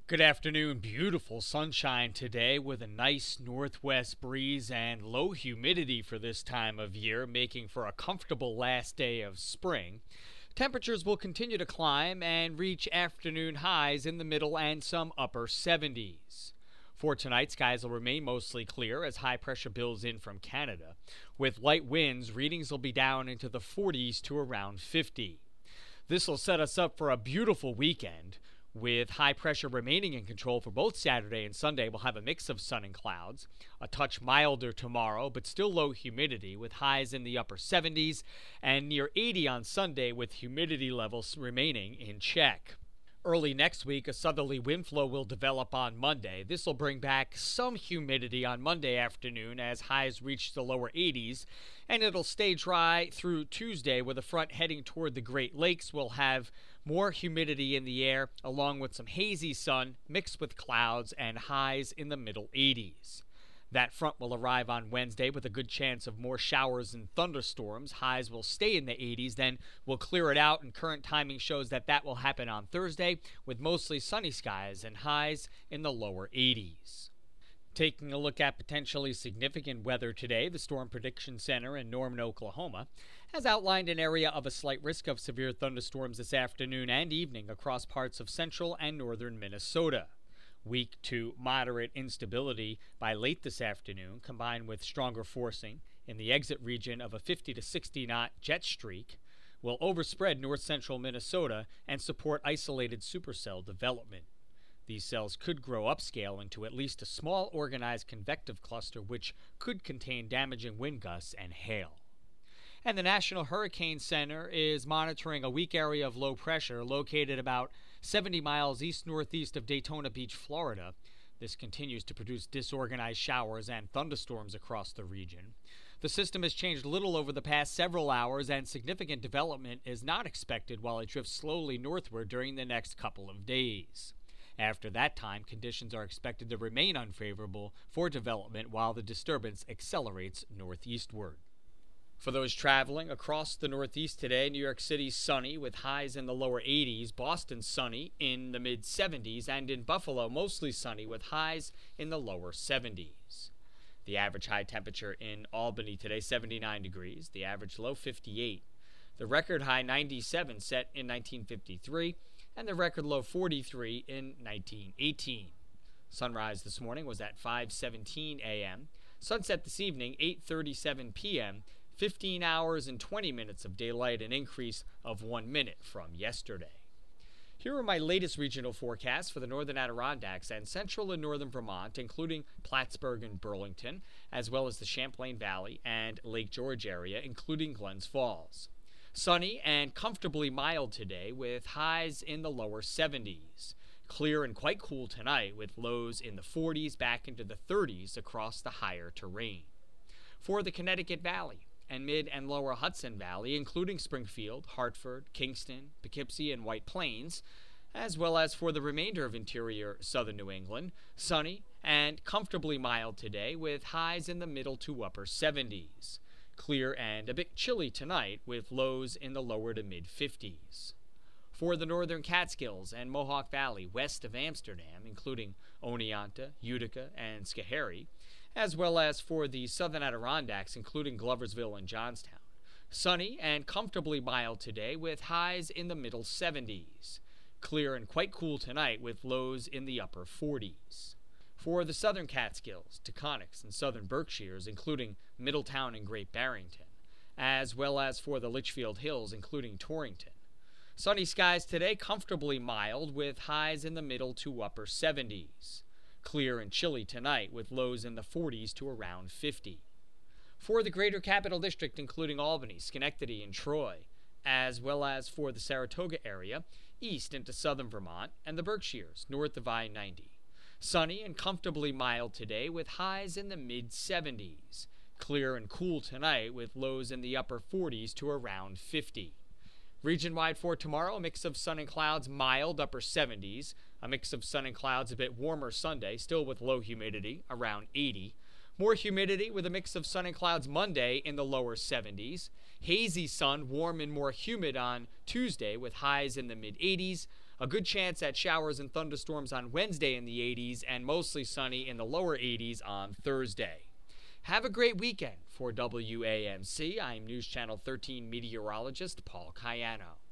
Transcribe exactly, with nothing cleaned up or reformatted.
Good afternoon. Beautiful sunshine today with a nice northwest breeze and low humidity for this time of year, making for a comfortable last day of spring. Temperatures will continue to climb and reach afternoon highs in the middle and some upper seventies. For tonight, skies will remain mostly clear as high pressure builds in from Canada. With light winds, readings will be down into the forties to around fifty. This will set us up for a beautiful weekend. With high pressure remaining in control for both Saturday and Sunday, we'll have a mix of sun and clouds. A touch milder tomorrow, but still low humidity with highs in the upper seventies and near eighty on Sunday with humidity levels remaining in check. Early next week, a southerly wind flow will develop on Monday. This will bring back some humidity on Monday afternoon as highs reach the lower eighties, and it'll stay dry through Tuesday with a front heading toward the Great Lakes. We'll have more humidity in the air along with some hazy sun mixed with clouds and highs in the middle eighties. That front will arrive on Wednesday with a good chance of more showers and thunderstorms. Highs will stay in the eighties, then we'll clear it out, and current timing shows that that will happen on Thursday with mostly sunny skies and highs in the lower eighties. Taking a look at potentially significant weather today, the Storm Prediction Center in Norman, Oklahoma, has outlined an area of a slight risk of severe thunderstorms this afternoon and evening across parts of central and northern Minnesota. Weak to moderate instability by late this afternoon, combined with stronger forcing in the exit region of a fifty to sixty knot jet streak, will overspread north central Minnesota and support isolated supercell development. These cells could grow upscale into at least a small organized convective cluster which could contain damaging wind gusts and hail. And the National Hurricane Center is monitoring a weak area of low pressure located about seventy miles east-northeast of Daytona Beach, Florida. This continues to produce disorganized showers and thunderstorms across the region. The system has changed little over the past several hours, and significant development is not expected while it drifts slowly northward during the next couple of days. After that time, conditions are expected to remain unfavorable for development while the disturbance accelerates northeastward. For those traveling across the Northeast today, New York City sunny with highs in the lower eighties, Boston sunny in the mid seventies, and in Buffalo mostly sunny with highs in the lower seventies. The average high temperature in Albany today, seventy-nine degrees, the average low fifty-eight. The record high ninety-seven set in nineteen fifty-three, and the record low forty-three in nineteen eighteen. Sunrise this morning was at five seventeen a m Sunset this evening, eight thirty-seven p m fifteen hours and twenty minutes of daylight, an increase of one minute from yesterday. Here are my latest regional forecasts for the northern Adirondacks and central and northern Vermont, including Plattsburgh and Burlington, as well as the Champlain Valley and Lake George area, including Glens Falls. Sunny and comfortably mild today with highs in the lower seventies. Clear and quite cool tonight with lows in the forties back into the thirties across the higher terrain. For the Connecticut Valley and mid and lower Hudson Valley, including Springfield, Hartford, Kingston, Poughkeepsie, and White Plains, as well as for the remainder of interior southern New England, sunny and comfortably mild today with highs in the middle to upper seventies. Clear and a bit chilly tonight with lows in the lower to mid fifties. For the northern Catskills and Mohawk Valley west of Amsterdam, including Oneonta, Utica, and Schoharie, as well as for the southern Adirondacks, including Gloversville and Johnstown. Sunny and comfortably mild today with highs in the middle seventies. Clear and quite cool tonight with lows in the upper forties. For the southern Catskills, Taconics, and southern Berkshires, including Middletown and Great Barrington, as well as for the Litchfield Hills, including Torrington. Sunny skies today, comfortably mild with highs in the middle to upper seventies. Clear and chilly tonight with lows in the forties to around fifty. For the greater Capital District, including Albany, Schenectady, and Troy, as well as for the Saratoga area, east into southern Vermont, and the Berkshires, north of I ninety. Sunny and comfortably mild today with highs in the mid seventies. Clear and cool tonight with lows in the upper forties to around fifty. Region-wide for tomorrow, a mix of sun and clouds, mild upper seventies. A mix of sun and clouds, a bit warmer Sunday, still with low humidity, around eighty. More humidity with a mix of sun and clouds Monday in the lower seventies. Hazy sun, warm and more humid on Tuesday with highs in the mid eighties. A good chance at showers and thunderstorms on Wednesday in the eighties and mostly sunny in the lower eighties on Thursday. Have a great weekend. For W A M C, I'm News Channel thirteen meteorologist Paul Cayano.